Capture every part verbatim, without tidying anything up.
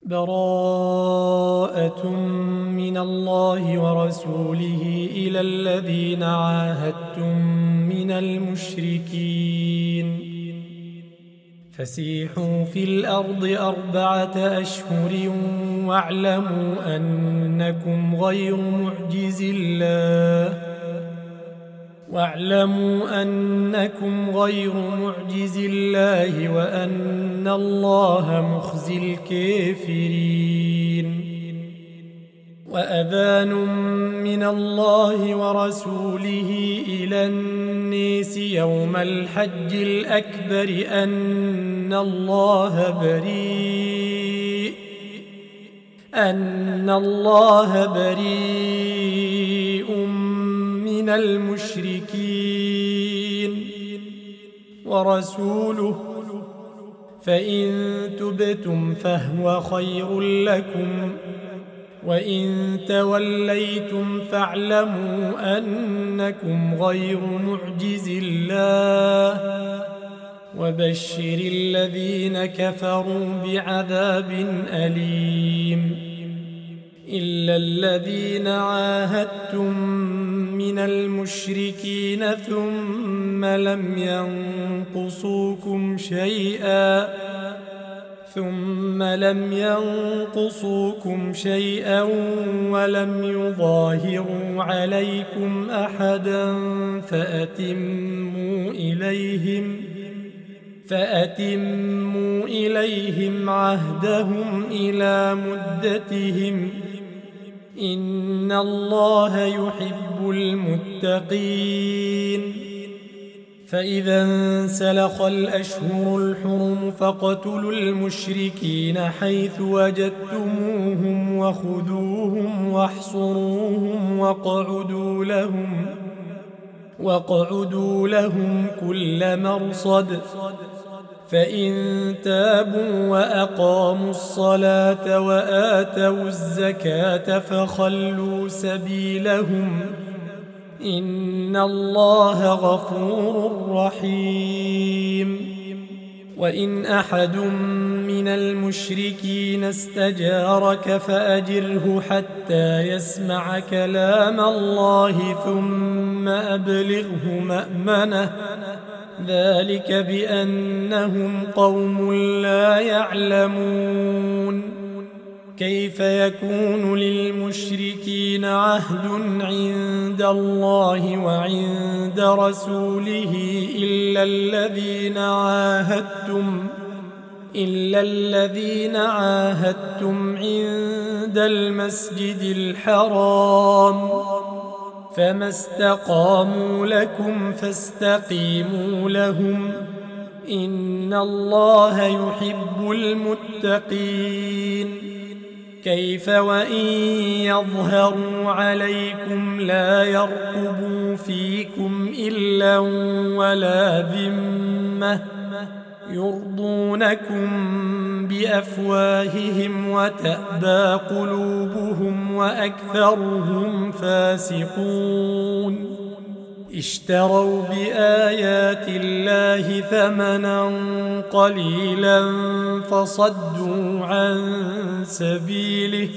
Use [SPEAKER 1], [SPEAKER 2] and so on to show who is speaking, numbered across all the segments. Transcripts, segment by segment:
[SPEAKER 1] براءة من الله ورسوله إلى الذين عاهدتم من المشركين فسيحوا في الأرض أربعة أشهر واعلموا أنكم غير معجز الله واعلموا أنكم غير معجز الله وأن الله مخزي الكافرين وأذان من الله ورسوله إلى الناس يوم الحج الأكبر أن الله بريء أن الله بريء من المشركين ورسوله فإن تبتم فهو خير لكم وإن توليتم فاعلموا أنكم غير معجز الله وبشر الذين كفروا بعذاب أليم إلا الذين عاهدتم من المشركين ثم لم ينقصوكم شيئا ثم لم ينقصوكم شيئا ولم يظاهروا عليكم أحدا فأتموا إليهم فأتموا إليهم عهدهم إلى مدتهم إن الله يحب المتقين فإذا انسلخ الأشهر الحرم فاقتلوا المشركين حيث وجدتموهم وخذوهم واحصروهم واقعدوا لهم واقعدوا لهم كل مرصد فإن تابوا وأقاموا الصلاة وآتوا الزكاة فخلوا سبيلهم إن الله غفور رحيم وإن أحد من المشركين استجارك فأجره حتى يسمع كلام الله ثم أبلغه مأمنه ذلك بأنهم قوم لا يعلمون كيف يكون للمشركين عهد عند الله وعند رسوله إلا الذين عاهدتم إلا الذين عاهدتم عند المسجد الحرام فما استقاموا لكم فاستقيموا لهم إن الله يحب المتقين كيف وإن يظهروا عليكم لا يرقبوا فيكم إلا ولا ذمة يرضونكم بأفواههم وتأبى قلوبهم وأكثرهم فاسقون اشتروا بآيات الله ثمنا قليلا فصدوا عن سبيله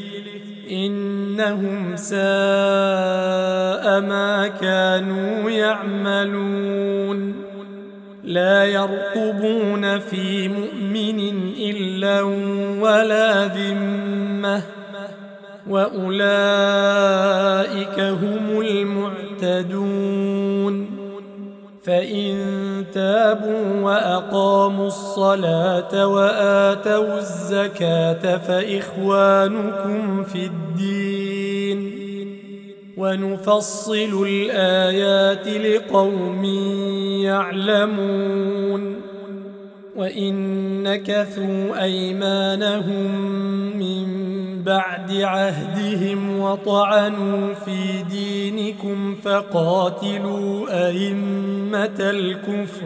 [SPEAKER 1] إنهم ساء ما كانوا يعملون لا يرقبون في مؤمن إلا ولا ذمة وأولئك هم المعتدون فإن تابوا وأقاموا الصلاة وآتوا الزكاة فإخوانكم في الدين ونفصل الآيات لقوم يعلمون وإن نكثوا أيمانهم من بعد عهدهم وطعنوا في دينكم فقاتلوا أئمة الكفر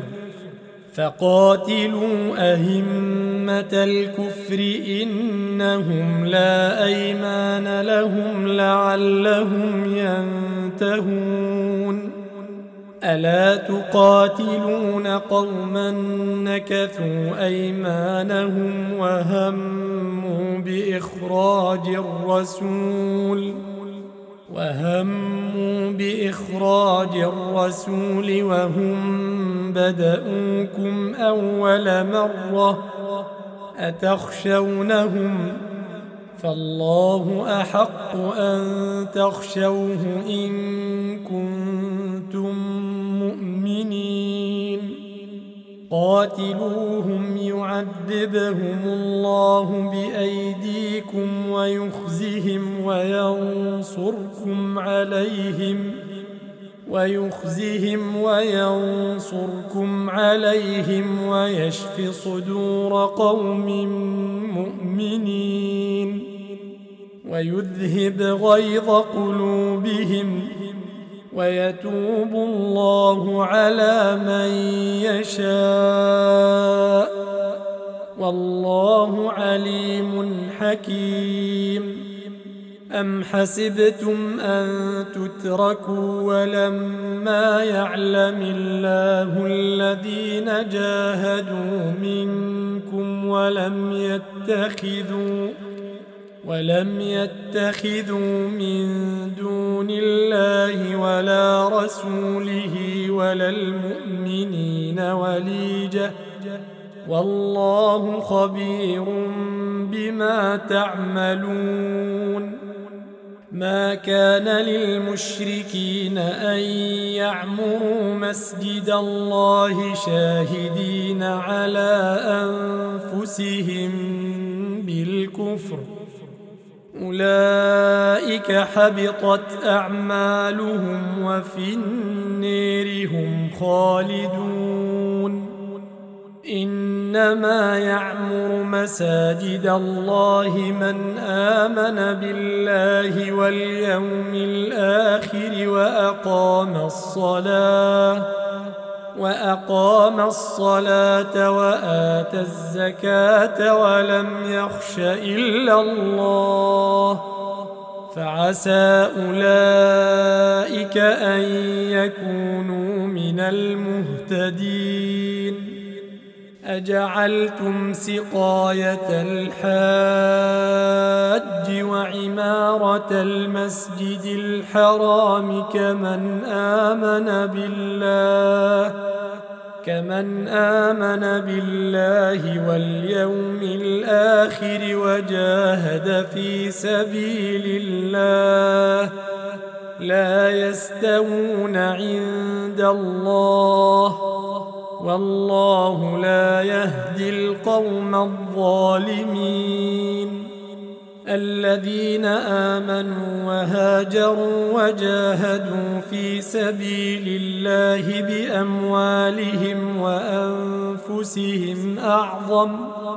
[SPEAKER 1] فقاتلوا أئمة الكفر إنهم لا أيمان لهم لعلهم ينتهون ألا تقاتلون قوما نكثوا أيمانهم وهموا بإخراج الرسول وهموا بإخراج الرسول وهم بدؤوكم أول مرة أتخشونهم فالله أحق أن تخشوه إن كنتم مؤمنين قاتلوهم يعذبهم الله بأيديكم ويخزهم وينصركم عليهم ويخزهم وينصركم عليهم ويشف صدور قوم مؤمنين ويذهب غيظ قلوبهم ويتوب الله على من يشاء والله عليم حكيم أم حسبتم أن تتركوا ولما يعلم الله الذين جاهدوا منكم ولم يتخذوا ولم يتخذوا من دون الله ولا رسوله ولا المؤمنين وليجة والله خبير بما تعملون ما كان للمشركين أن يعمروا مسجد الله شاهدين على أنفسهم بالكفر أولئك حبطت أعمالهم وفي النار هم خالدون إنما يعمر مساجد الله من آمن بالله واليوم الآخر وأقام الصلاة وأقام الصلاة وآتى الزكاة ولم يخش إلا الله فعسى أولئك أن يكونوا من المهتدين أجعلتم سقاية الحاج وعمارة المسجد الحرام كمن آمن بالله كمن آمن بالله واليوم الآخر وجاهد في سبيل الله لا يستوون عند الله والله لا يهدي القوم الظالمين الذين آمنوا وهاجروا وجاهدوا في سبيل الله بأموالهم وأنفسهم أعظم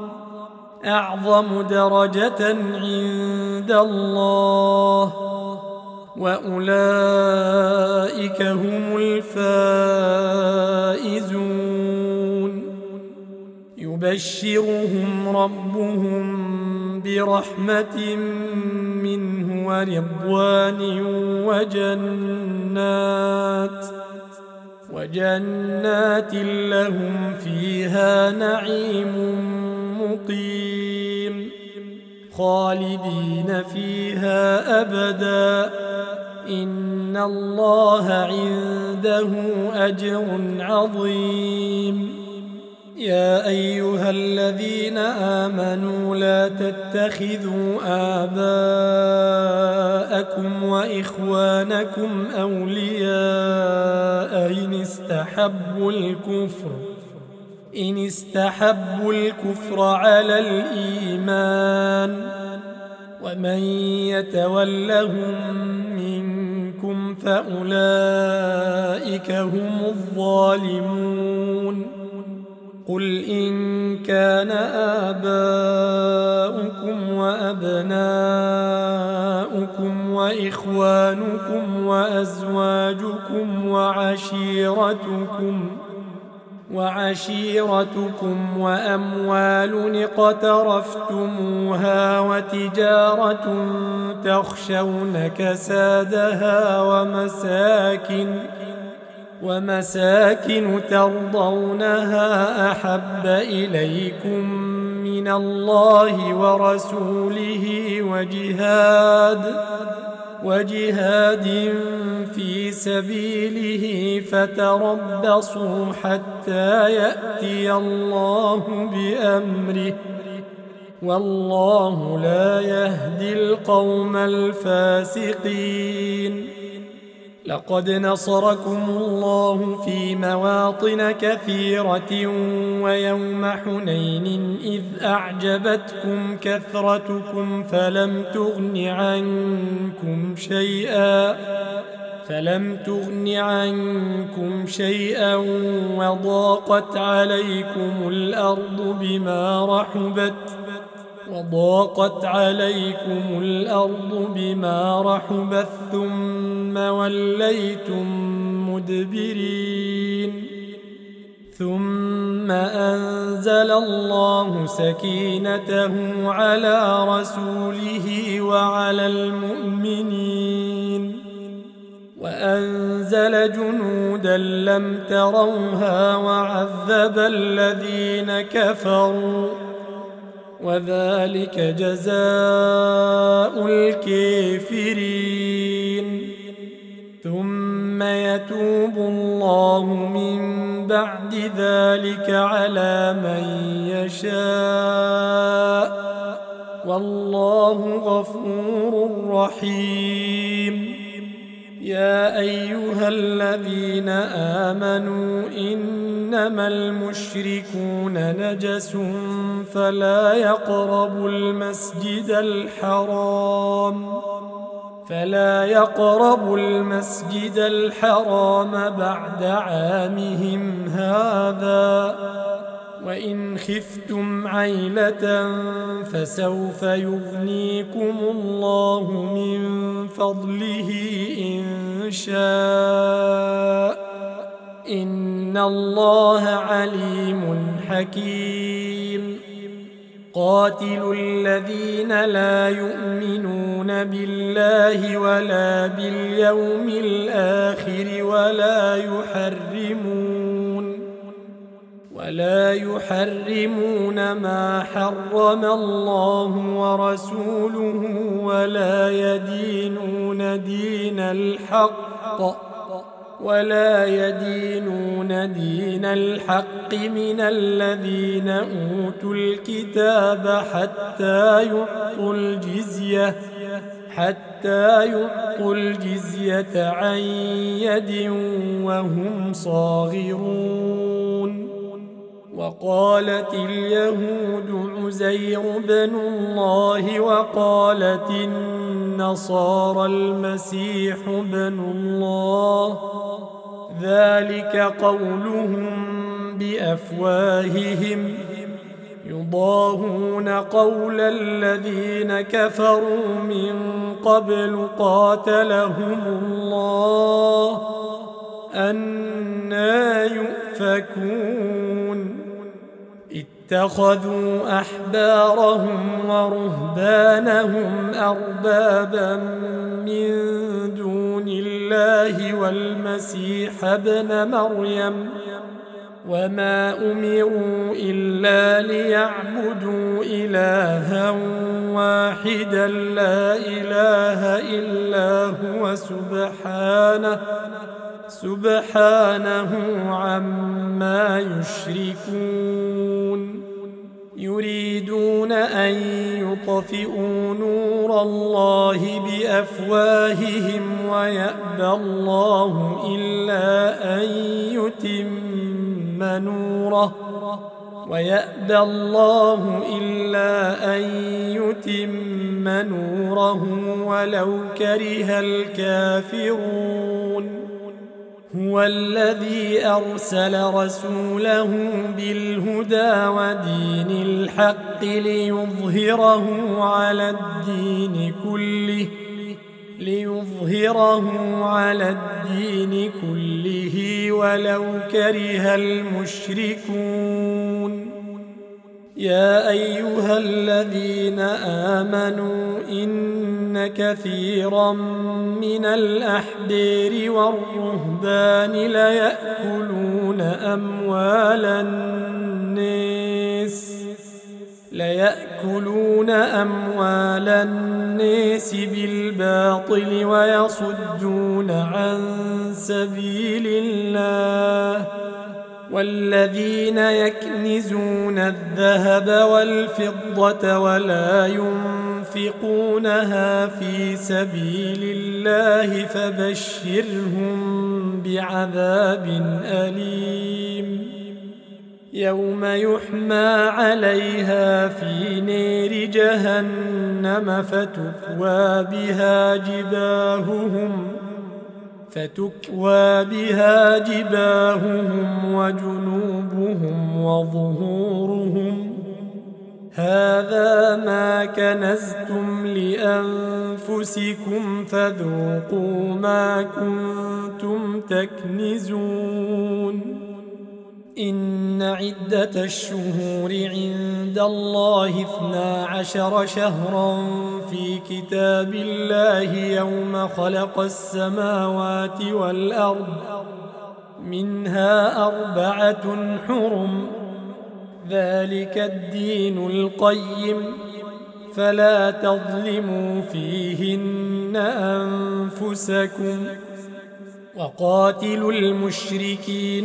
[SPEAKER 1] أعظم درجة عند الله وأولئك هم الفائزون يبشرهم ربهم برحمة منه ورضوان وجنات وجنات لهم فيها نعيم مقيم خالدين فيها أبدا إن الله عنده أجر عظيم يا أيها الذين آمنوا لا تتخذوا آباءكم وإخوانكم أولياء إن استحبوا الكفر إن استحبوا الكفر على الإيمان ومن يتولهم منكم فأولئك هم الظالمون قل إن كان آباؤكم وأبناؤكم وإخوانكم وأزواجكم وعشيرتكم وعشيرتكم وأموال اقترفتموها وتجارة تخشون كسادها ومساكن ومساكن ترضونها أحب إليكم من من الله ورسوله وجهاد وجهاد في سبيله فتربصوا حتى يأتي الله بأمره والله لا يهدي القوم الفاسقين. لقد نصركم الله في مواطن كثيرة ويوم حنين إذ أعجبتكم كثرتكم فلم تغن عنكم شيئا فلم تغن عنكم شيئا وضاقت عليكم الأرض بما رحبت وضاقت عليكم الأرض بما رحبت ثم وليتم مدبرين ثم أنزل الله سكينته على رسوله وعلى المؤمنين وأنزل جنودا لم تروها وعذب الذين كفروا وذلك جزاء الكافرين. ثم يتوب الله من بعد ذلك على من يشاء والله غفور رحيم. يا أيها الذين آمنوا إنما المشركون نجس فلا يقربوا المسجد الحرام فلا يقربوا المسجد الحرام بعد عامهم هذا وإن خفتم عيلة فسوف يغنيكم الله من فضله إن شاء إن الله عليم حكيم. قاتلوا الذين لا يؤمنون بالله ولا باليوم الآخر ولا يحرمون ولا يحرمون ما حرم الله ورسوله ولا يدينون دين الحق ولا يدينون دين الحق من الذين أوتوا الكتاب حتى يعطوا الجزية حتى يعطوا الجزية عن يد وهم صاغرون. وقالت اليهود عزير بن الله وقالت النصارى المسيح بن الله ذلك قولهم بأفواههم يضاهون قول الذين كفروا من قبل قاتلهم الله أنى يؤفكون. اتخذوا أحبارهم ورهبانهم أربابا من دون الله والمسيح ابن مريم وما أمروا إلا ليعبدوا إلها واحدا لا إله إلا هو سبحانه سبحانه عما يشركون. يريدون أن يطفئوا نور الله بأفواههم ويأبى الله إلا أن يتم نوره ويأبى الله إلا أن يتم نوره ولو كره الكافرون. هو الذي أرسل رسوله بالهدى ودين الحق ليظهره على الدين كله ليظهره على الدين كله ولو كره المشركون. يا أيها الذين آمنوا إن كثيرا من الأحبار والرهبان ليأكلون أموال الناس ليأكلون أموال الناس بالباطل ويصدون عن سبيل الله والذين يكنزون الذهب والفضة ولا ينفقونها في سبيل الله فبشرهم بعذاب أليم يوم يحمى عليها في نار جهنم فتكوى بها جباههم فتكوى بها جباههم وجنوبهم وظهورهم هذا ما كنزتم لأنفسكم فذوقوا ما كنتم تكنزون إن عدة الشهور عند الله اثنا عشر شهرا في كتاب الله يوم خلق السماوات والأرض منها أربعة حرم ذلك الدين القيم فلا تظلموا فيهن أنفسكم وقاتلوا المشركين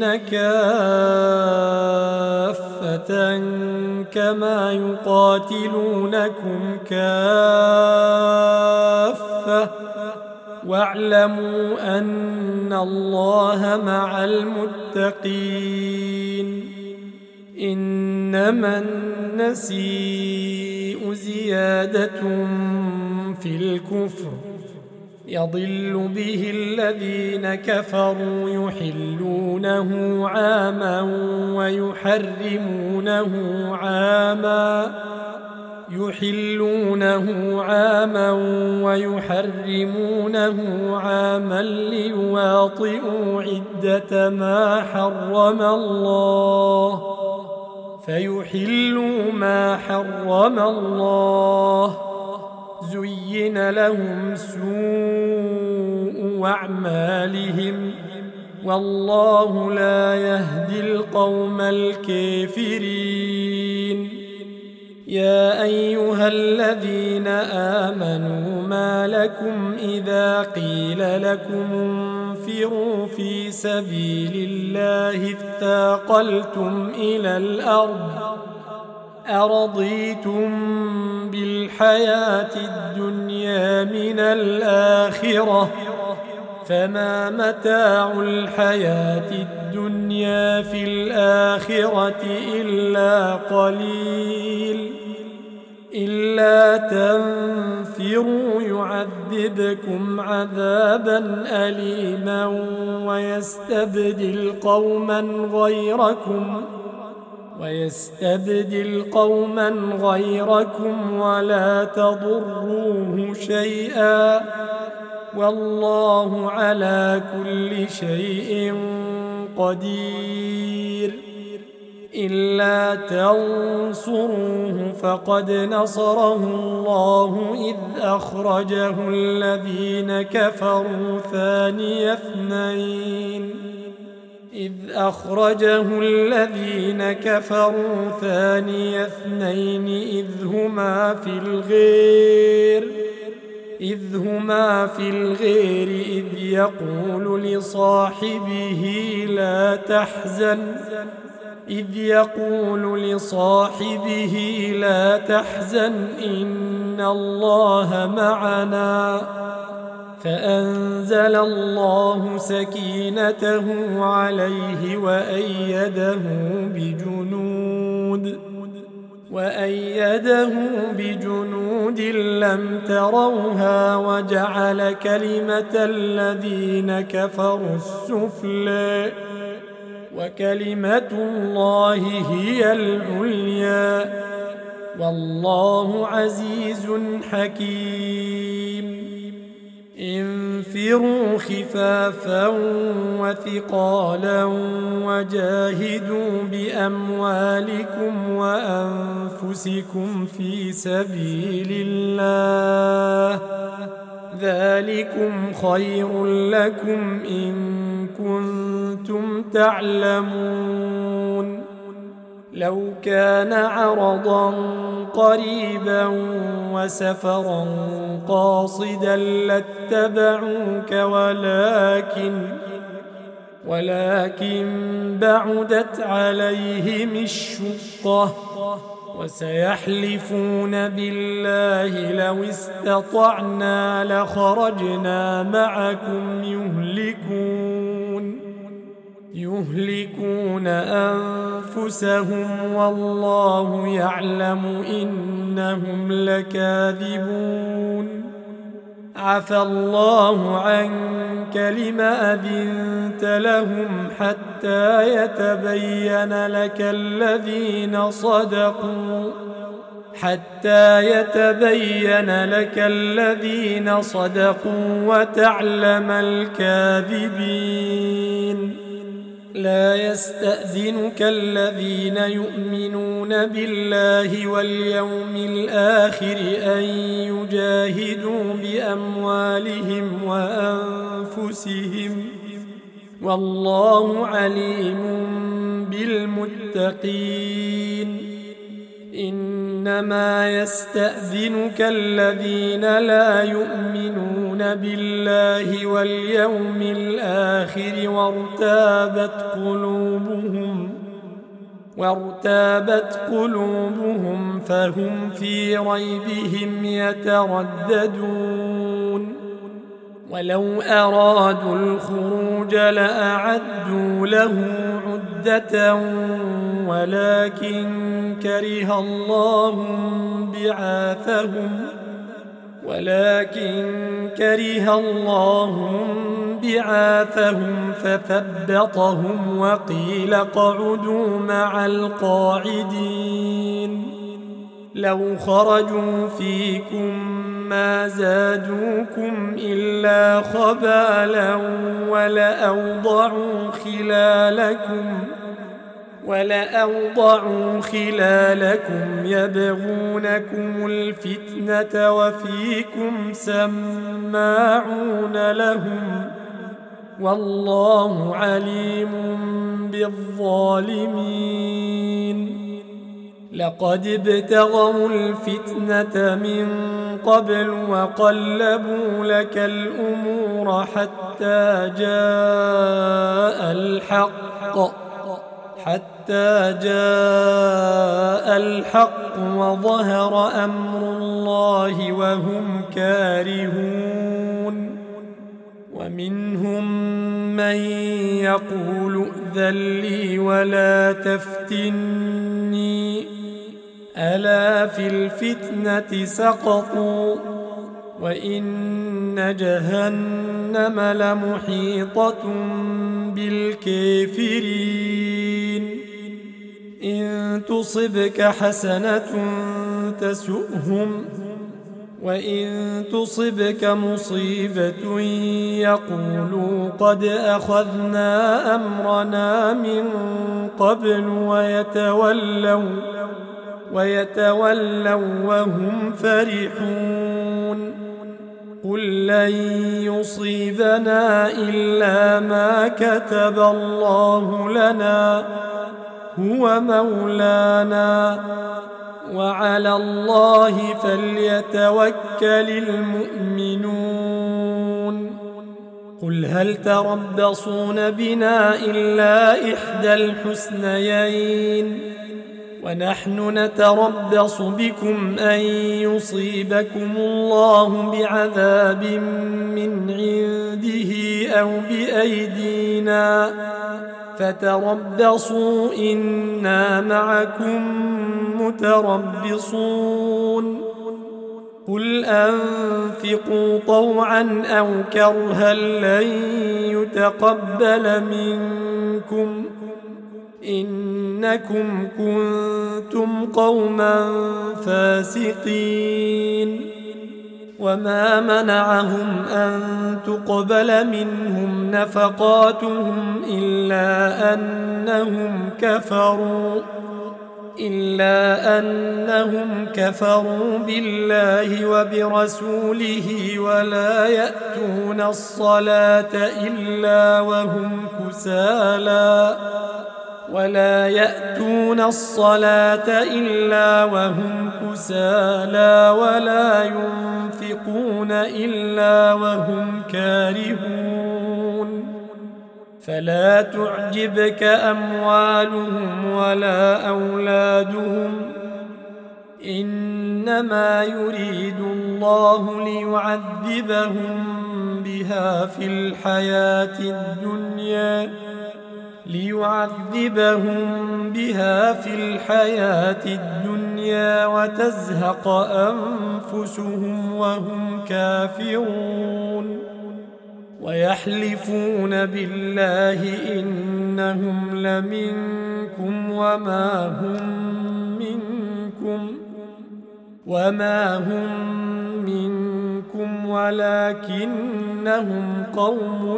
[SPEAKER 1] كافة كما يقاتلونكم كافة واعلموا أن الله مع المتقين إنما النسيء زيادة في الكفر يضل به الذين كفروا يحلونه عاما ويحرمونه عاما يحلونه عاما ويحرمونه عاما ليواطئوا عدة ما حرم الله فيحلوا ما حرم الله زين لهم سوء أعمالهم والله لا يهدي القوم الكافرين يا أيها الذين آمنوا ما لكم إذا قيل لكم انفروا في سبيل الله اثاقلتم إلى الأرض أرضيتم بالحياة الدنيا من الآخرة فما متاع الحياة الدنيا في الآخرة إلا قليل إلا تنفروا يعذبكم عذابا أليما ويستبدل قوما غيركم ويستبدل قوما غيركم ولا تضروه شيئا والله على كل شيء قدير إلا تنصروه فقد نصره الله إذ أخرجه الذين كفروا ثاني اثنين إذ أخرجه الذين كفروا ثاني اثنين إذ هما في الغير إذ هما في الغير إذ يقول لصاحبه لا تحزن إذ يقول لصاحبه لا تحزن إن الله معنا فأنزل الله سكينته عليه وأيده بجنود وأيده بجنود لم تروها وجعل كلمة الذين كفروا السفلى وكلمة الله هي العليا والله عزيز حكيم انفروا خفافا وثقالا وجاهدوا بأموالكم وأنفسكم في سبيل الله ذلكم خير لكم إن كنتم تعلمون لو كان عرضا قريبا وسفرا قاصدا لاتبعوك ولكن ولكن بعدت عليهم الشقة وسيحلفون بالله لو استطعنا لخرجنا معكم يهلكون يهلكون أنفسهم والله يعلم إنهم لكاذبون عفى الله عنك لم أذنت لهم حتى يتبين لك الذين صدقوا حتى يتبين لك الذين صدقوا وتعلم الكاذبين لا يستأذنك الذين يؤمنون بالله واليوم الآخر أن يجاهدوا بأموالهم وأنفسهم والله عليم بالمتقين إنما يستأذنك الذين لا يؤمنون بالله واليوم الآخر وارتابت قلوبهم وارتابت قلوبهم فهم في ريبهم يترددون ولو أرادوا الخروج لأعدوا له عدة ولكن كره الله بعاثهم ولكن كره الله بعاثهم فثبطهم وقيل اقعدوا مع القاعدين لو خرجوا فيكم ما زادوكم إلا خبالا ولأوضعوا خلالكم ولأوضعوا خلالكم يبغونكم الفتنة وفيكم سماعون لهم والله عليم بالظالمين لقد ابتغوا الفتنة من قبل وقلبوا لك الأمور حتى جاء الحق حتى جاء الحق وظهر أمر الله وهم كارهون ومنهم من يقول ائذن لي ولا تفتني ألا في الفتنة سقطوا وإن جهنم لمحيطة بالكافرين إن تصبك حسنة تسؤهم وإن تصبك مصيبة يقولوا قد أخذنا أمرنا من قبل ويتولوا ويتولوا وهم فرحون قل لن يصيبنا إلا ما كتب الله لنا هو مولانا وعلى الله فليتوكل المؤمنون قل هل تربصون بنا إلا إحدى الحسنيين ونحن نتربص بكم أن يصيبكم الله بعذاب من عنده أو بأيدينا فتربصوا إنا معكم متربصون قل أنفقوا طوعا أو كرها لن يتقبل منكم إنكم كنتم قوما فاسقين وما منعهم أن تقبل منهم نفقاتهم إلا أنهم كفروا إلا أنهم كفروا بالله وبرسوله ولا يأتون الصلاة إلا وهم كسالى ولا يأتون الصلاة إلا وهم كسالى ولا ينفقون إلا وهم كارهون فلا تعجبك أموالهم ولا أولادهم إنما يريد الله ليعذبهم بها في الحياة الدنيا ليعذبهم بها في الحياة الدنيا وتزهق أنفسهم وهم كافرون ويحلفون بالله إنهم لمنكم وما هم منكم وما هم منكم ولكنهم قوم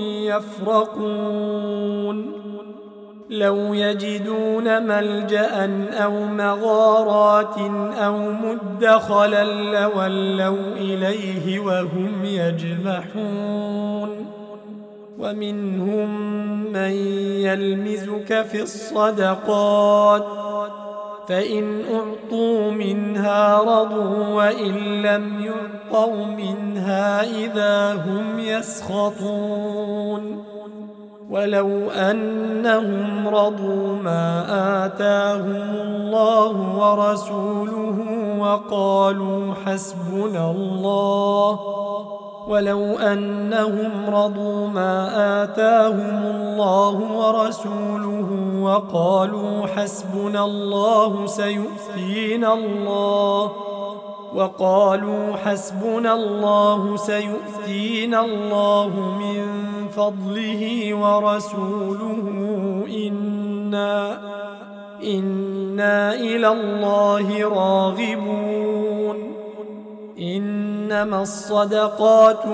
[SPEAKER 1] يفرقون لو يجدون ملجأ أو مغارات أو مدخلا لولوا إليه وهم يجمحون ومنهم من يلمزك في الصدقات فإن أعطوا منها رضوا وإن لم يعطوا منها إذا هم يسخطون ولو أنهم رضوا ما آتاهم الله ورسوله وقالوا حسبنا الله ولو أنهم رضوا ما آتاهم الله ورسوله وقالوا حسبنا الله سيؤتينا الله وقالوا حسبنا الله سيؤتينا الله من فضله ورسوله إنا إنا إلى الله راغبون إنما الصدقات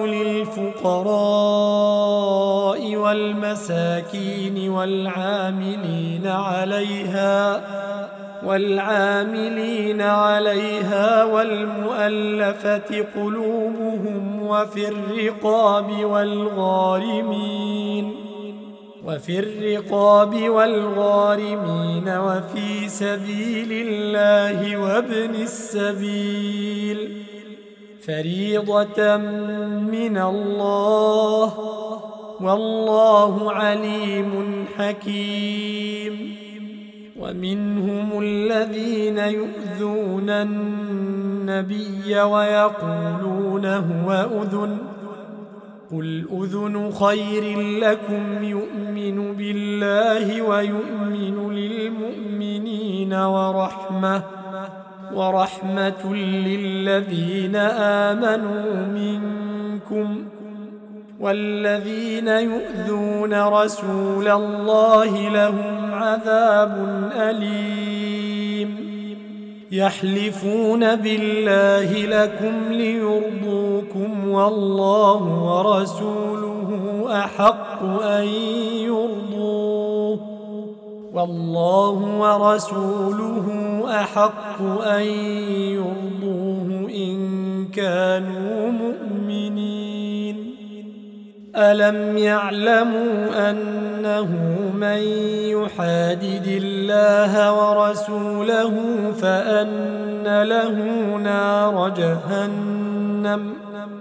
[SPEAKER 1] للفقراء والمساكين والعاملين عليها والعاملين عليها والمؤلفة قلوبهم وفي الرقاب والغارمين وفي الرقاب والغارمين وفي سبيل الله وابن السبيل فريضة من الله والله عليم حكيم ومنهم الذين يؤذون النبي ويقولون هو أذن قل أذن خير لكم يؤمن بالله ويؤمن للمؤمنين ورحمة ورحمة للذين آمنوا منكم والذين يؤذون رسول الله لهم عذاب أليم يحلفون بالله لكم ليرضوكم والله ورسوله أحق أن يرضوه والله ورسوله أحق أن يرضوه إن كانوا مؤمنين ألم يعلموا أنه من يحادد الله ورسوله فأن له نار جهنم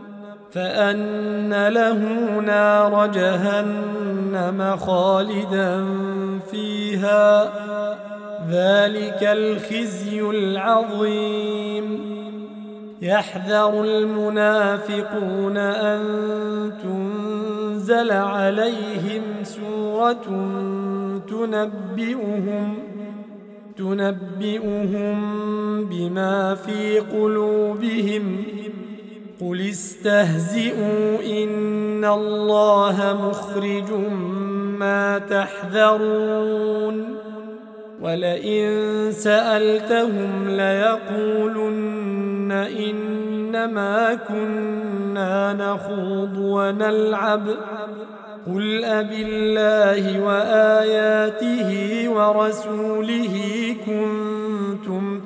[SPEAKER 1] فأن له نار جهنم خالدا فيها ذلك الخزي العظيم يحذر المنافقون أن تنزل عليهم سورة تنبئهم تنبئهم بما في قلوبهم قل استهزئوا إن الله مخرج ما تحذرون ولئن سألتهم ليقولن إنما كنا نخوض ونلعب قل أبالله وآياته ورسوله كنتم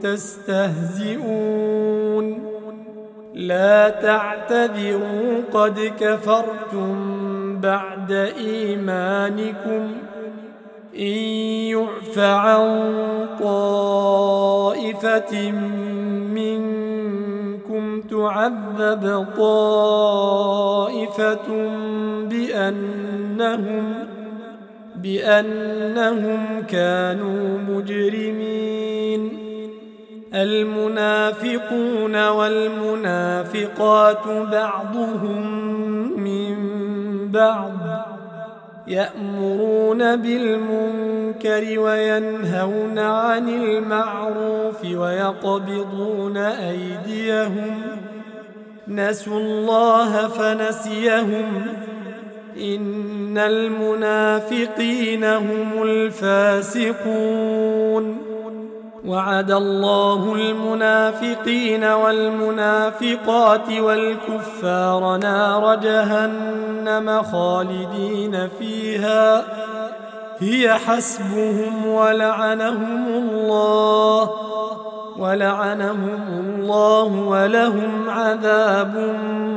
[SPEAKER 1] تستهزئون لا تعتذروا قد كفرتم بعد إيمانكم إن يعف عن طائفة منكم تعذب طائفة بأنهم بأنهم كانوا مجرمين. المنافقون والمنافقات بعضهم من بعض يأمرون بالمنكر وينهون عن المعروف ويقبضون أيديهم نسوا الله فنسيهم إن المنافقين هم الفاسقون. وعد الله المنافقين والمنافقات والكفار نار جهنم خالدين فيها هي حسبهم ولعنهم الله ولعنهم الله ولهم عذاب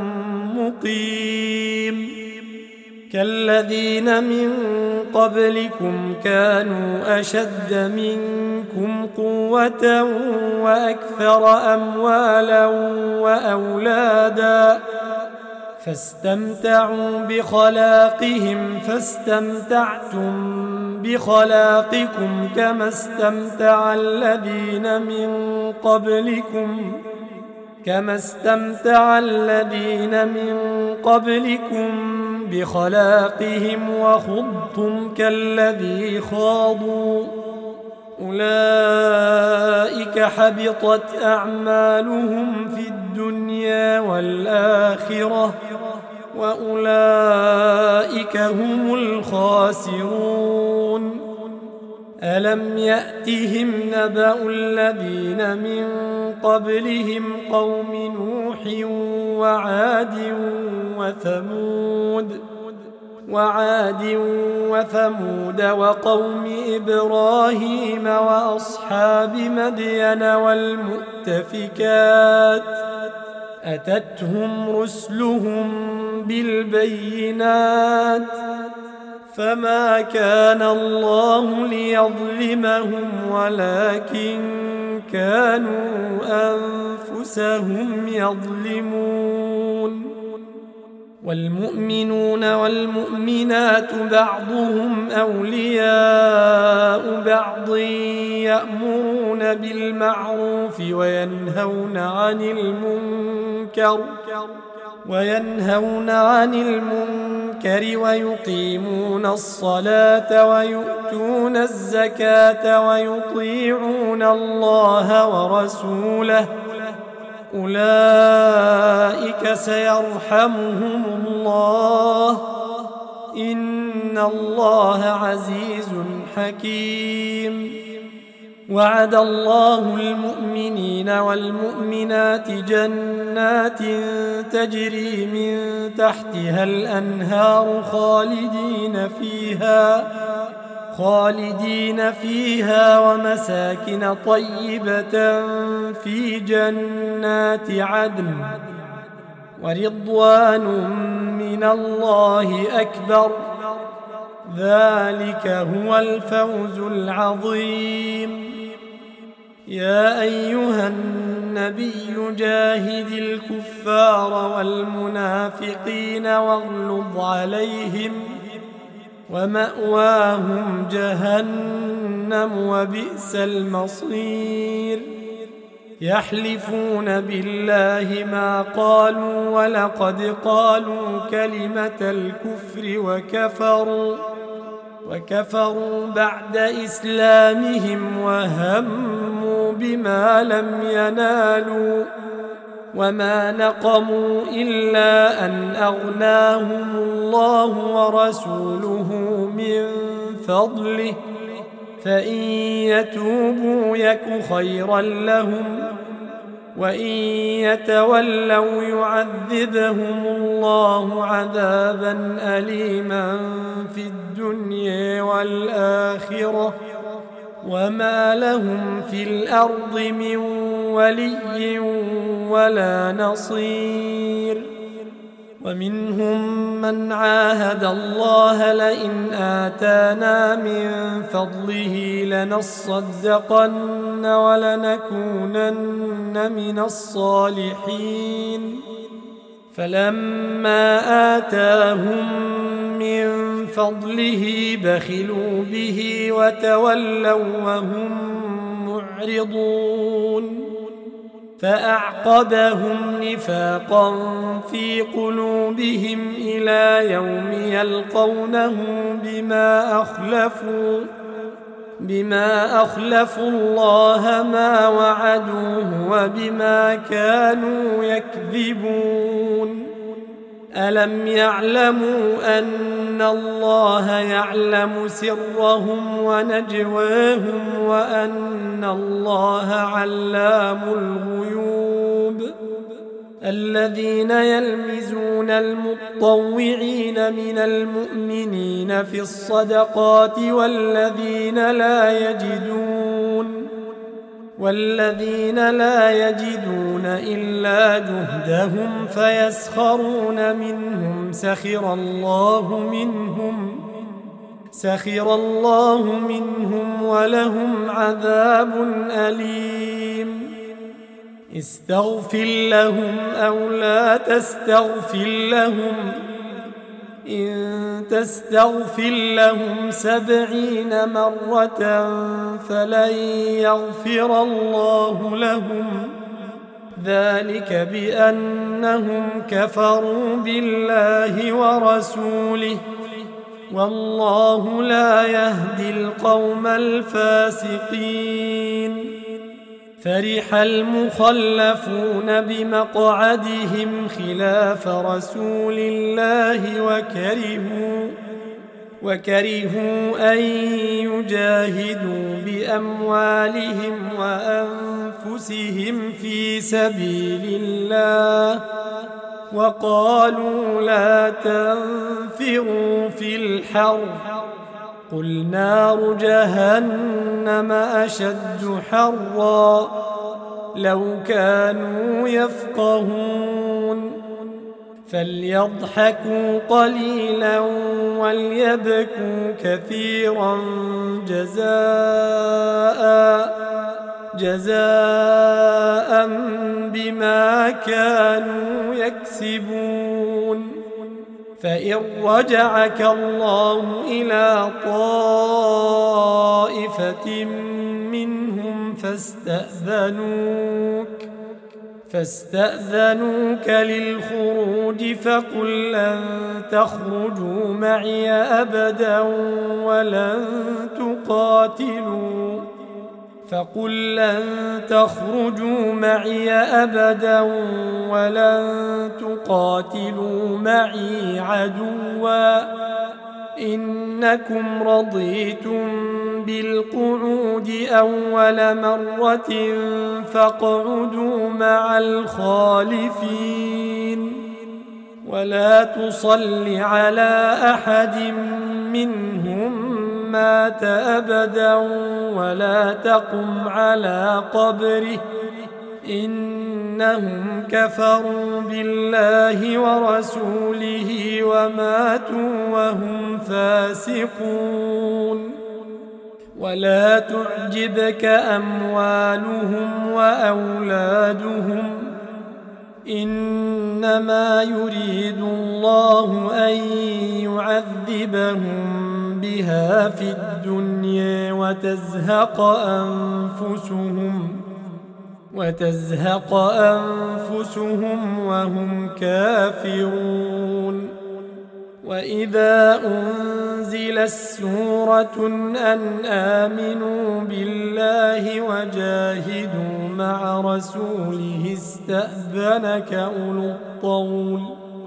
[SPEAKER 1] مقيم. كالذين من قبلكم كانوا أشد منكم قوة وأكثر أموالا وأولادا فاستمتعوا بخلاقهم فاستمتعتم بخلاقكم كما استمتع الذين من قبلكم كما استمتع الذين من قبلكم بخلاقهم وخضتم كالذي خاضوا أولئك حبطت أعمالهم في الدنيا والآخرة وأولئك هم الخاسرون. ألم يأتهم نبأ الذين من قبلهم قوم نوح وعاد وثمود وعاد وثمود وقوم إبراهيم وأصحاب مدين والمؤتفكات أتتهم رسلهم بالبينات فما كان الله ليظلمهم ولكن كانوا أنفسهم يظلمون. والمؤمنون والمؤمنات بعضهم أولياء بعض يأمرون بالمعروف وينهون عن المنكر وينهون عن المنكر ويقيمون الصلاة ويؤتون الزكاة ويطيعون الله ورسوله أولئك سيرحمهم الله إن الله عزيز حكيم. وعد الله المؤمنين والمؤمنات جنات تجري من تحتها الأنهار خالدين فيها خالدين فيها ومساكن طيبة في جنات عدن ورضوان من الله أكبر ذلك هو الفوز العظيم. يا أيها النبي جاهد الكفار والمنافقين واغلظ عليهم ومأواهم جهنم وبئس المصير. يحلفون بالله ما قالوا ولقد قالوا كلمة الكفر وكفروا وكفروا بعد إسلامهم وهموا بما لم ينالوا وما نقموا إلا أن أغناهم الله ورسوله من فضله فإن يتوبوا يك خيرا لهم وإن يتولوا يعذبهم الله عذابا أليما في الدنيا والآخرة وما لهم في الأرض من ولي ولا نصير. ومنهم من عاهد الله لئن آتانا من فضله لنصدقن ولنكونن من الصالحين فلما آتاهم من فضله بخلوا به وتولوا وهم معرضون فأعقبهم نفاقا في قلوبهم إلى يوم يلقونه بما أخلفوا بما أخلفوا الله ما وعدوه وبما كانوا يكذبون ألم يعلموا أن الله يعلم سرهم ونجواهم وأن الله علام الغيوب الذين يلمزون المطوعين من المؤمنين في الصدقات والذين لا يجدون والذين لا يجدون إلا جهدهم فيسخرون منهم سخر الله منهم سخر الله منهم ولهم عذاب أليم استغفر لهم أو لا تستغفر لهم إن تستغفر لهم سبعين مرة فلن يغفر الله لهم ذلك بأنهم كفروا بالله ورسوله والله لا يهدي القوم الفاسقين فرح المخلفون بمقعدهم خلاف رسول الله وكرهوا وكرهوا أن يجاهدوا بأموالهم وأنفسهم في سبيل الله وقالوا لا تنفروا في الحر قل نار جهنم أشد حرا لو كانوا يفقهون فليضحكوا قليلا وليبكوا كثيرا جزاء جزاء بما كانوا يكسبون فإن رجعك الله إلى طائفة منهم فاستأذنوك فاستأذنوك للخروج فقل لن تخرجوا معي أبدا ولن تقاتلوا فقل لن تخرجوا معي أبدا ولن تقاتلوا معي عدوا إنكم رضيتم بالقعود أول مرة فاقعدوا مع الخالفين ولا تصل على أحد منهم مات أبدا ولا تقم على قبره إنهم كفروا بالله ورسوله وماتوا وهم فاسقون ولا تعجبك أموالهم وأولادهم إنما يريد الله أن يعذبهم بها في الدنيا وتزهق أنفسهم وتزهق أنفسهم وهم كافرون وإذا أنزلت سورة أن آمنوا بالله وجاهدوا مع رسوله استأذنك أولو الطول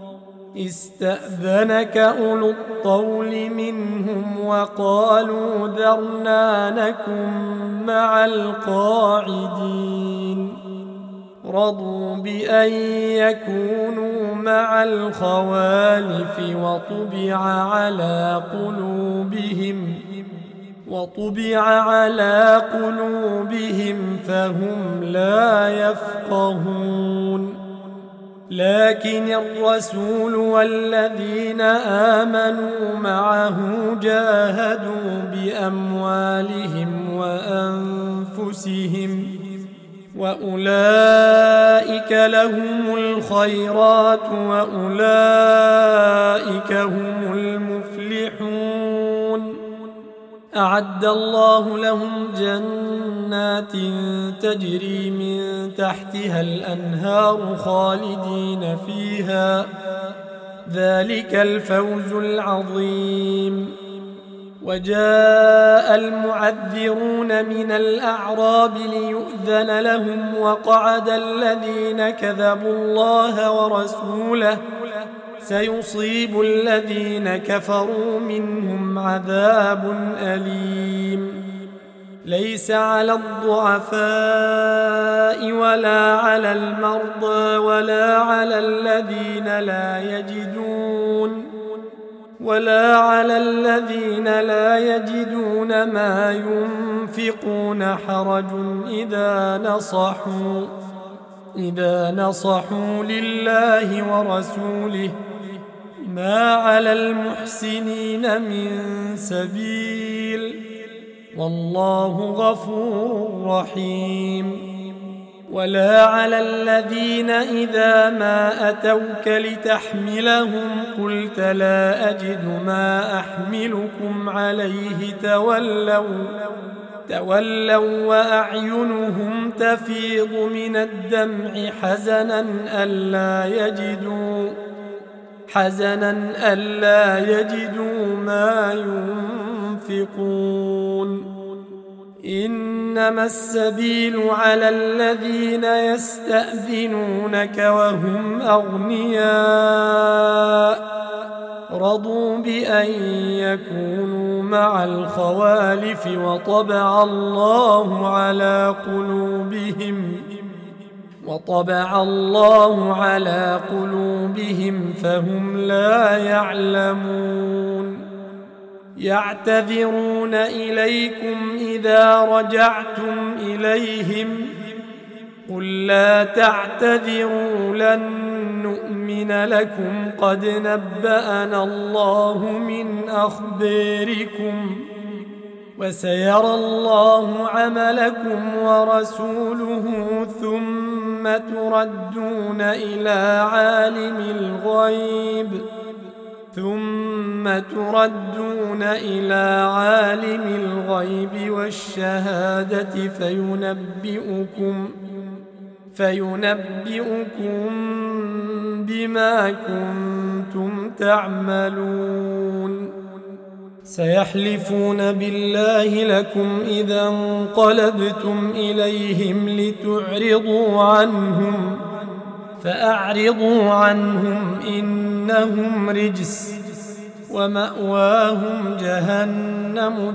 [SPEAKER 1] استأذنك أولو الطول منهم وقالوا ذرنا نكن مع القاعدين رضوا بأن يكونوا مع الخوالف وطبع على قلوبهم وطبع على قلوبهم فهم لا يفقهون لكن الرسول والذين آمنوا معه جاهدوا بأموالهم وأنفسهم وأولئك لهم الخيرات وأولئك هم المفلحون. أعد الله لهم جنات تجري من تحتها الأنهار خالدين فيها، ذلك الفوز العظيم. وجاء المعذرون من الأعراب ليؤذن لهم وقعد الذين كذبوا الله ورسوله، سيصيب الذين كفروا منهم عذاب أليم. ليس على الضعفاء ولا على المرضى ولا على الذين لا يجدون ولا على الذين لا يجدون ما ينفقون حرج إذا نصحوا إذا نصحوا لله ورسوله، ما على المحسنين من سبيل، والله غفور رحيم. ولا على الذين إذا ما أتوك لتحملهم قلت لا أجد ما أحملكم عليه تولوا تولوا وأعينهم تفيض من الدمع حزنا ألا يجدوا حزنا ألا يجدوا ما ينفقون. إنما السبيل على الذين يستأذنونك وهم أغنياء رضوا بأن يكونوا مع الخوالف وطبع الله على قلوبهم وطبع الله على قلوبهم فهم لا يعلمون. يعتذرون إليكم إذا رجعتم إليهم قل لا تعتذروا لن نؤمن لكم قد نبأنا الله من أخباركم وسيرى الله عملكم ورسوله ثم تردون إلى عالم الغيب ثم تردون إلى عالم الغيب والشهادة فينبئكم فينبئكم بما كنتم تعملون. سيحلفون بالله لكم إذا انقلبتم إليهم لتعرضوا عنهم فأعرضوا عنهم إنهم رجس ومأواهم جهنم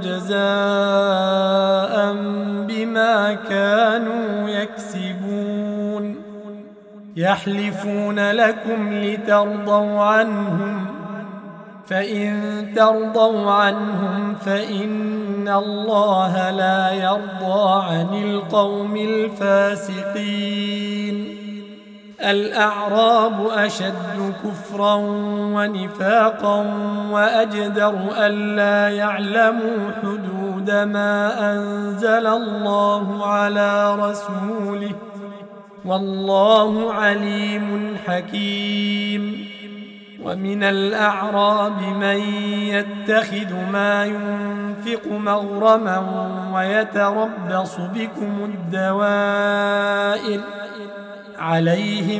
[SPEAKER 1] جزاء بما كانوا يكسبون. يحلفون لكم لترضوا عنهم فإن ترضوا عنهم فإن الله لا يرضى عن القوم الفاسقين. الأعراب أشد كفرا ونفاقا وأجدر ألا يعلموا حدود ما أنزل الله على رسوله والله عليم حكيم. ومن الأعراب من يتخذ ما ينفق مغرما ويتربص بكم الدوائر عليهم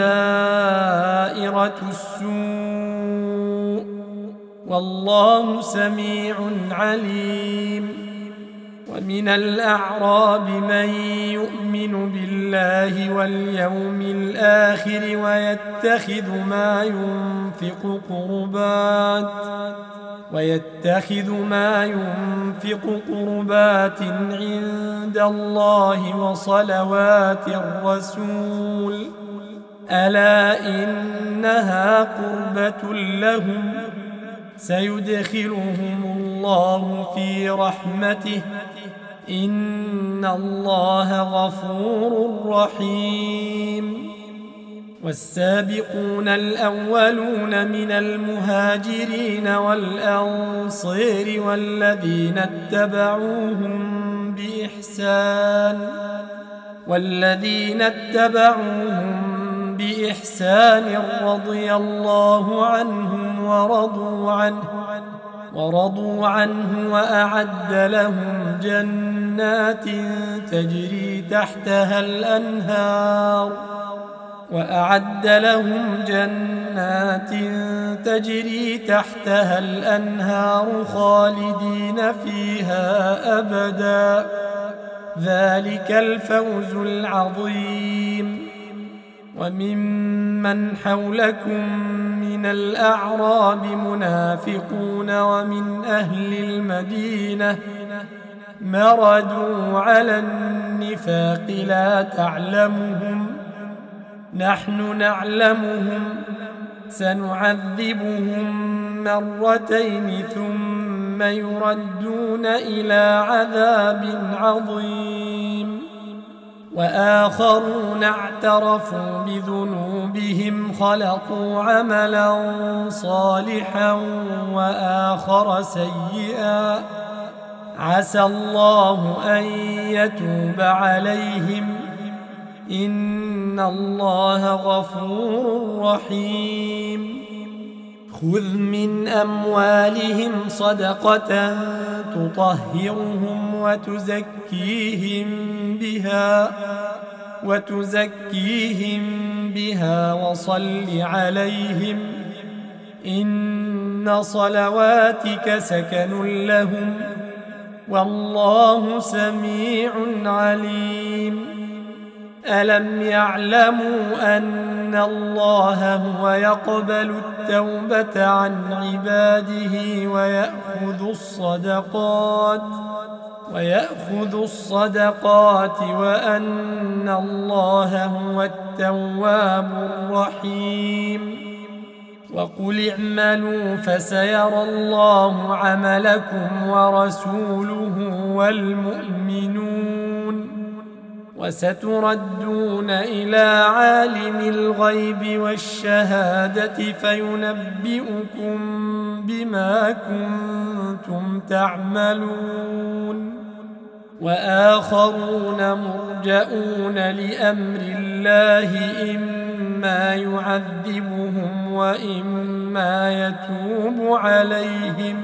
[SPEAKER 1] دائرة السوء والله سميع عليم. ومن الأعراب من يؤمن بالله واليوم الآخر ويتخذ ما ينفق قربات ويتخذ ما ينفق قربات عند الله وصلوات الرسول ألا إنها قربة لهم سيدخلهم الله في رحمته إن الله غفور رحيم. والسابقون الأولون من المهاجرين والأنصار والذين اتبعوهم بإحسان والذين اتبعوهم بإحسان رضي الله عنهم ورضوا عنه ورضوا عنه وأعد لهم جنات تجري تحتها الأنهار وأعد لهم جنات تجري تحتها الأنهار خالدين فيها أبدا ذلك الفوز العظيم. وممن حولكم من الأعراب منافقون ومن أهل المدينة مردوا على النفاق لا تعلمهم نحن نعلمهم سنعذبهم مرتين ثم يردون إلى عذاب عظيم. وآخرون اعترفوا بذنوبهم خلطوا عملا صالحا وآخر سيئا عسى الله أن يتوب عليهم إن الله غفور رحيم. خذ من أموالهم صدقة تطهرهم وتزكيهم بها وتزكيهم بها وصل عليهم إن صلواتك سكن لهم والله سميع عليم. ألم يعلموا أن الله هو يقبل التوبة عن عباده ويأخذ الصدقات ويأخذ الصدقات وأن الله هو التواب الرحيم. وقل اعملوا فسيرى الله عملكم ورسوله والمؤمنون وستردون إلى عالم الغيب والشهادة فينبئكم بما كنتم تعملون. وآخرون مرجؤون لأمر الله إما يعذبهم وإما يتوب عليهم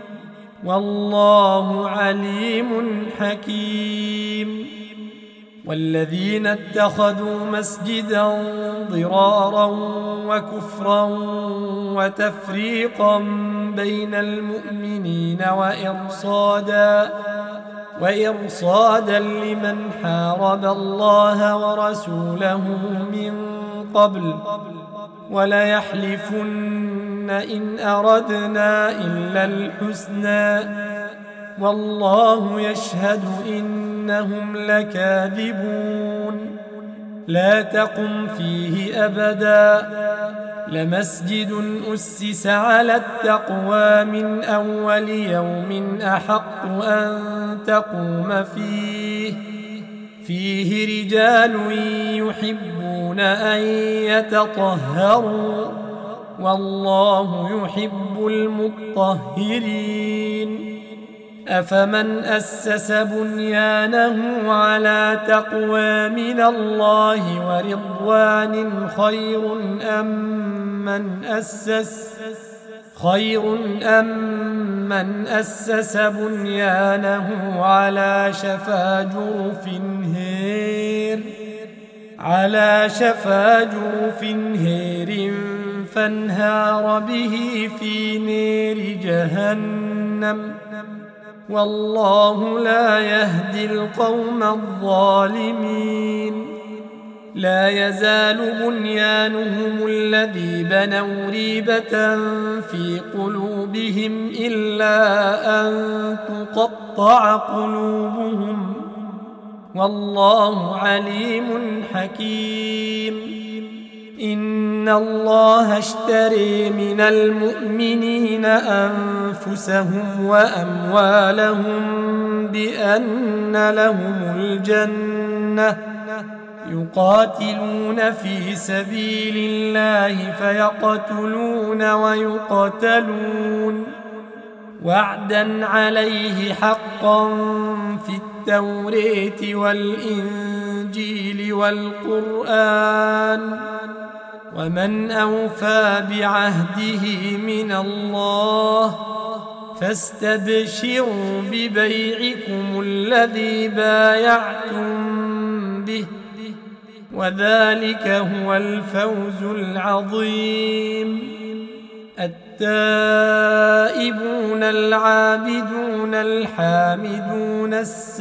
[SPEAKER 1] والله عليم حكيم. والذين اتخذوا مسجدا ضرارا وكفرا وتفريقا بين المؤمنين وإرصادا وإرصادا لمن حارب الله ورسوله من قبل وليحلفن إن أردنا إلا الحسنى والله يشهد إنهم لكاذبون. لا تقم فيه أبدا لمسجد أسس على التقوى من أول يوم أحق أن تقوم فيه فيه رجال يحبون أن يتطهروا والله يحب المطهرين. أفمن أسس بنيانه على تقوى من الله ورضوان خير أم من أسس خير أم من أسس بنيانه على شفا جرف هير على شفا جرف هير فانهار به في نير جهنم والله لا يهدي القوم الظالمين. لا يزال بنيانهم الذي بنوا ريبة في قلوبهم إلا أن تقطع قلوبهم والله عليم حكيم. إن الله اشتري من المؤمنين أنفسهم وأموالهم بأن لهم الجنة يقاتلون في سبيل الله فيقتلون ويقتلون وعدا عليه حقا في التوراة والإنجيل والقرآن ومن أوفى بعهده من الله فاستبشروا ببيعكم الذي بايعتم به وذلك هو الفوز العظيم. التائبون العابدون الحامدون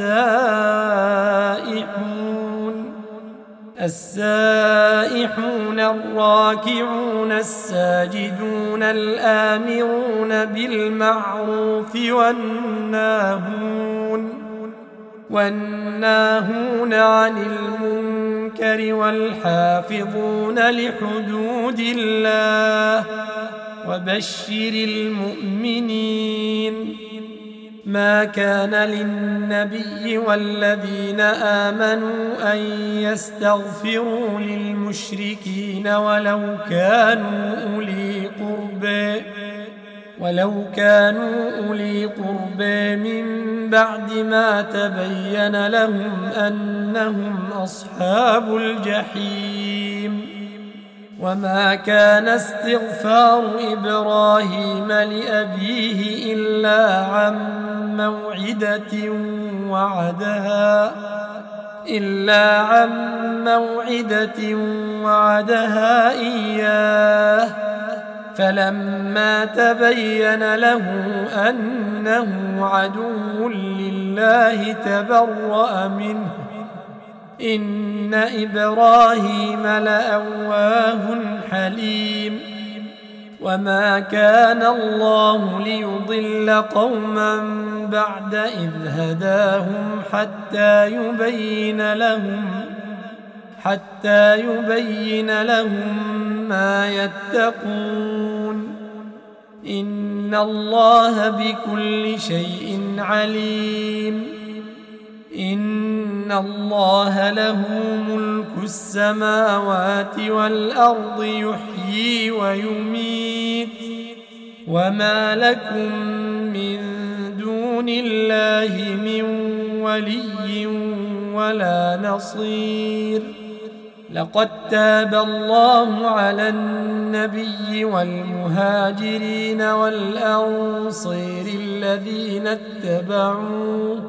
[SPEAKER 1] السائحون السائحون الراكعون الساجدون الآمرون بالمعروف والناهون والناهون عن المنكر والحافظون لحدود الله وبشر المؤمنين. ما كان للنبي والذين آمنوا أن يستغفروا للمشركين ولو كانوا أولي قربى ولو كانوا أولي قربى من بعد ما تبين لهم أنهم أصحاب الجحيم. وما كان استغفار إبراهيم لأبيه إلا عن موعدة وعدها إلا عن موعدة وعدها إياه فلما تبين له أنه عدو لله تبرأ منه إن إبراهيم لأواه حليم. وما كان الله ليضل قوما بعد إذ هداهم حتى يبين لهم حتى يبين لهم ما يتقون إن الله بكل شيء عليم. إن الله له ملك السماوات والأرض يحيي ويميت وما لكم من دون الله من ولي ولا نصير. لقد تاب الله على النبي والمهاجرين والأنصار الذين اتبعوه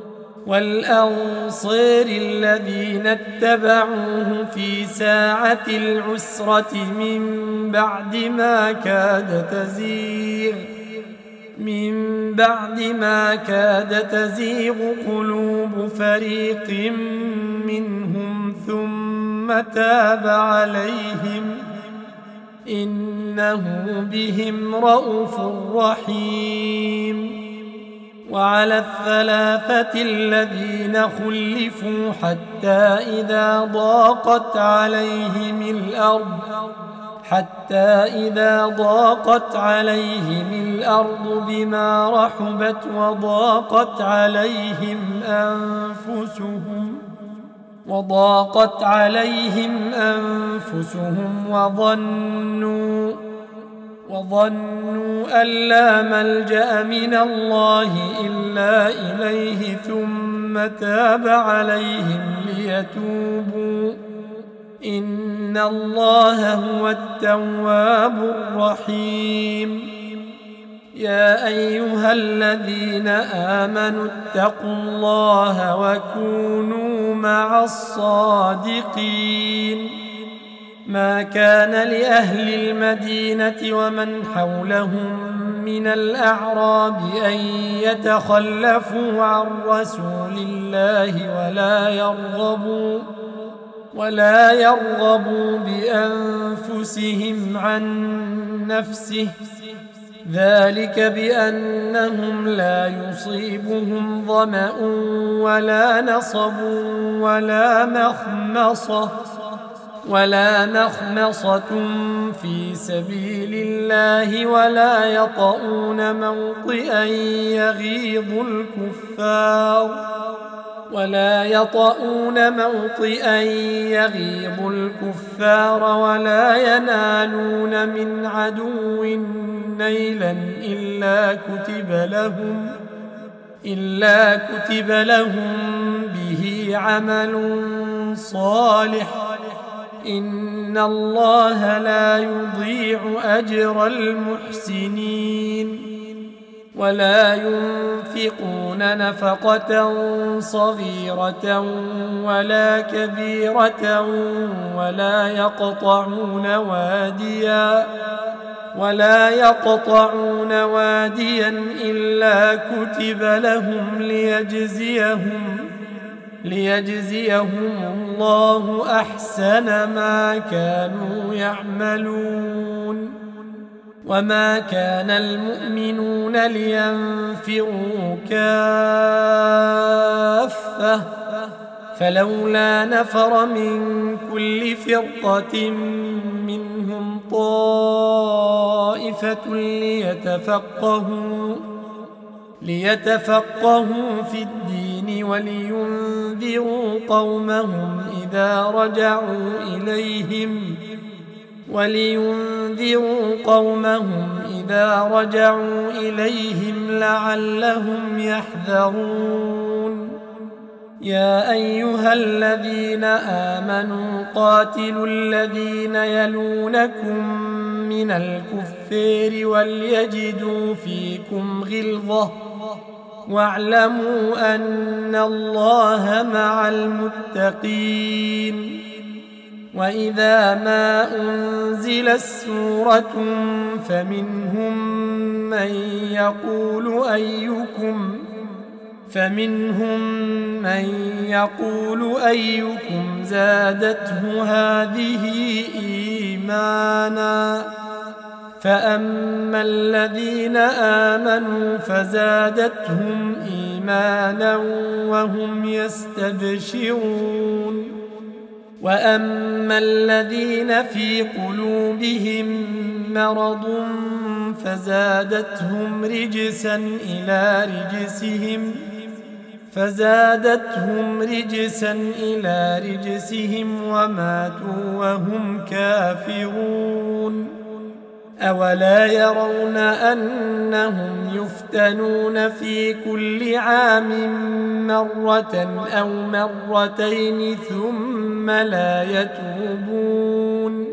[SPEAKER 1] والأنصار الذين اتبعوه في ساعة العسرة من بعد ما كاد تزيغ من بعد ما كاد تزيغ قلوب فريق منهم ثم تاب عليهم إنه بهم رءوف رحيم. وعلى الثلاثة الذين خلفوا حتى إذا ضاقت عليهم الأرض حتى إذا ضاقت عليهم الأرض بما رحبت وضاقت عليهم أنفسهم وضاقت عليهم أنفسهم وظنوا وظنوا أن لا ملجأ من الله إلا إليه ثم تاب عليهم ليتوبوا إن الله هو التواب الرحيم. يا أيها الذين آمنوا اتقوا الله وكونوا مع الصادقين. ما كان لأهل المدينة ومن حولهم من الأعراب أن يتخلفوا عن رسول الله ولا يرغبوا ولا يرغبوا بأنفسهم عن نفسه ذلك بأنهم لا يصيبهم ظمأ ولا نصب ولا مخمصة ولا مخمصة في سبيل الله ولا يطؤون موطئا يغيظ الكفار ولا يطؤون موطئا يغيظ الكفار ولا ينالون من عدو نيلا إلا كتب لهم إلا كتب لهم به عمل صالح إن الله لا يضيع أجر المحسنين ولا ينفقون نفقة صغيرة ولا كبيرة ولا يقطعون واديا ولا يقطعون واديا إلا كتب لهم ليجزيهم ليجزيهم الله أحسن ما كانوا يعملون وما كان المؤمنون لينفروا كافة فلولا نفر من كل فرقة منهم طائفة ليتفقهوا ليتفقهوا في الدين ولينذروا قومهم إذا رجعوا إليهم ولينذروا قومهم إذا رجعوا إليهم لعلهم يحذرون يا أيها الذين آمنوا قاتلوا الذين يلونكم من الكفار وليجدوا فيكم غلظة واعلموا أن الله مع المتقين وإذا ما أنزلت سورة فمنهم من يقول أيكم فمنهم من يقول أيكم زادته هذه إيمانا فأما الذين آمنوا فزادتهم إيمانا وهم يستبشرون وأما الذين في قلوبهم مرض فزادتهم رجسا إلى رجسهم فزادتهم رجسا إلى رجسهم وماتوا وهم كافرون أولا يرون أنهم يفتنون في كل عام مرة أو مرتين ثم لا يتوبون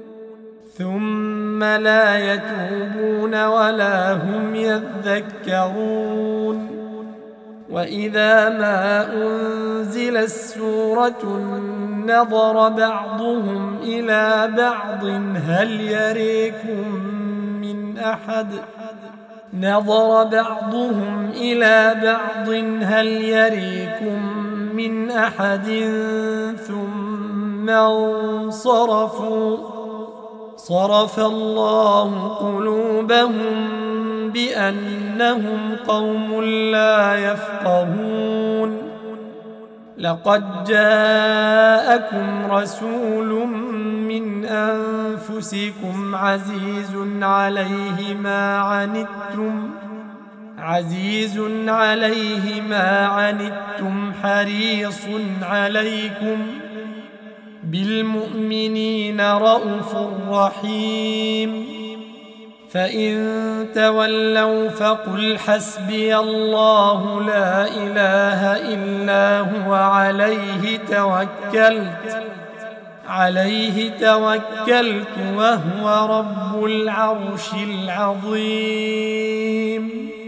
[SPEAKER 1] ثم لا يتوبون ولا هم يذكرون وإذا ما أنزلت سورة نظر بعضهم إلى بعض هل يريكم من أحد نظر بعضهم إلى بعض هل يريكم من أحد ثم انصرفوا صرف الله قلوبهم بأنهم قوم لا يفقهون لقد جاءكم رسول من أنفسكم عزيز عليه ما عنتم عزيز عليه ما عنتم حريص عليكم بالمؤمنين رءوف رحيم فإن تولوا فقل حسبي الله لا إله إلا هو عليه توكلت عليه توكلت وهو رب العرش العظيم